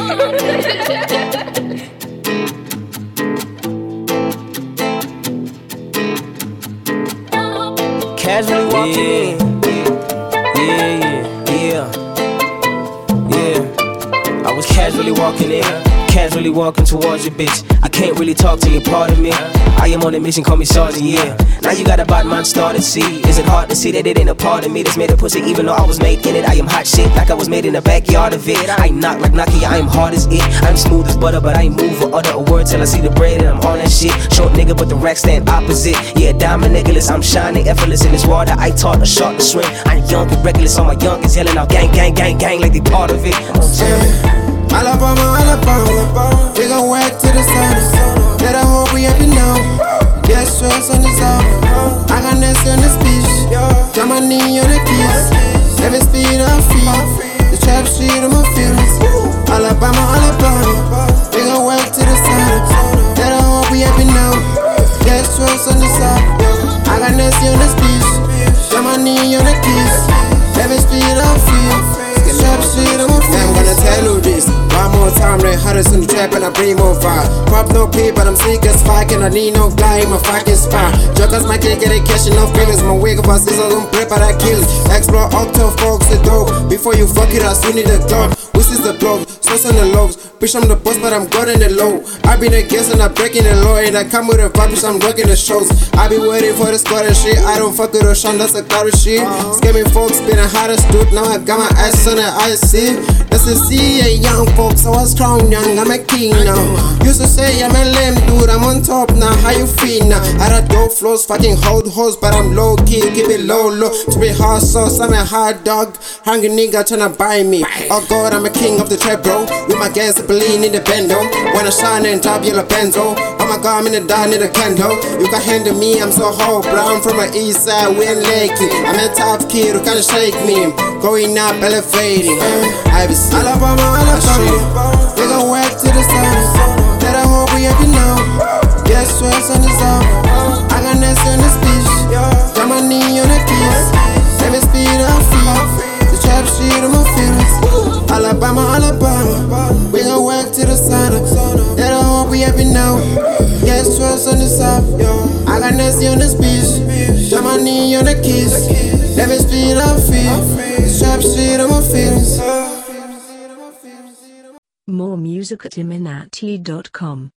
Casually walking in. I was casually walking in, casually walking towards your bitch. I can't really talk to you, pardon me. I am on a mission, call me Sergeant, yeah. Now you got a bad man started, see. Is it hard to see that it ain't a part of me that's made a pussy even though I was making it? I am hot shit like I was made in the backyard of it. I ain't knock like Nokia, I am hard as it. I'm smooth as butter, but I ain't move or utter a word till I see the bread and I'm on that shit. Short nigga, but the rack stand opposite. Yeah, diamond Nicholas, I'm shining effortless in this water. I taught a shark to swim. I'm young and reckless, all my youngins yelling out gang, gang, gang, gang like they part of it. Alabama, Alabama, we gon' whack to the sun. Let I hope we happy now. Get stress on this album. I got Ness on this bitch. Got my knee on the keys. Every speed I feel. The trap shit on my feelings. Alabama, Alabama, we gon' whack to the sun. Let I hope we happy now. Get stress on this album. I got Ness on this bitch. Got my knee on the keys. Every speed I feel. Trap shit on my feelings. I'm gonna tell you this. One more time, Ray Harris in the trap and I bring more fire. Pop no pay, but I'm sick as fuck and I need no guy in my fucking spine. Jokers might get it, catching no feelings. My wake up, I see some prep, but I kill it. Explore octo, folks, the dope. Before you fuck it, I still need a dog. This is the blog, sauce on the lows. Bitch, I'm the boss, but I'm good in the low. I been a guest and I'm breaking the law. And I come with a vibe, bitch, I'm rocking the shows. I be waiting for the squad and shit. I don't fuck with a shot, that's a garbage shit. Scamming folks, been a hottest dude. Now I got my ass on the IC. That's a C, a young folks. I was strong, young, I'm a king now. Used to say I'm a lame dude, I'm on top now. How you feel now? I got dope flows, fucking hold hoes, but I'm low key, keep it low, low. To be hard sauce, I'm a hard dog. Hungry nigga tryna buy me. Oh God, I'm a king of the trap, bro. With my gas, Celine in the bendo. When I shine and top yellow benzo. Oh my God, I'm in the dime in the candle. You can handle me, I'm so hot, bro. I'm from the east side, we ain't Lakey. I'm a top kid who can't shake me. Going up, elevating. I be Alabama, Alabama, we gon' whack to the sun. Let I hope we happy now. Get stress on this album. I got Ness on this bitch. Got my knee on the keys. Every speed I feel. The trap shit on my feelings. Alabama, Alabama, we gon' whack to the sun. Let I hope we happy now. Get stress on this album. I got Ness on this bitch. Got my knee on the keys. Every speed I feel. The trap shit on my feelings. More music at iminati.com.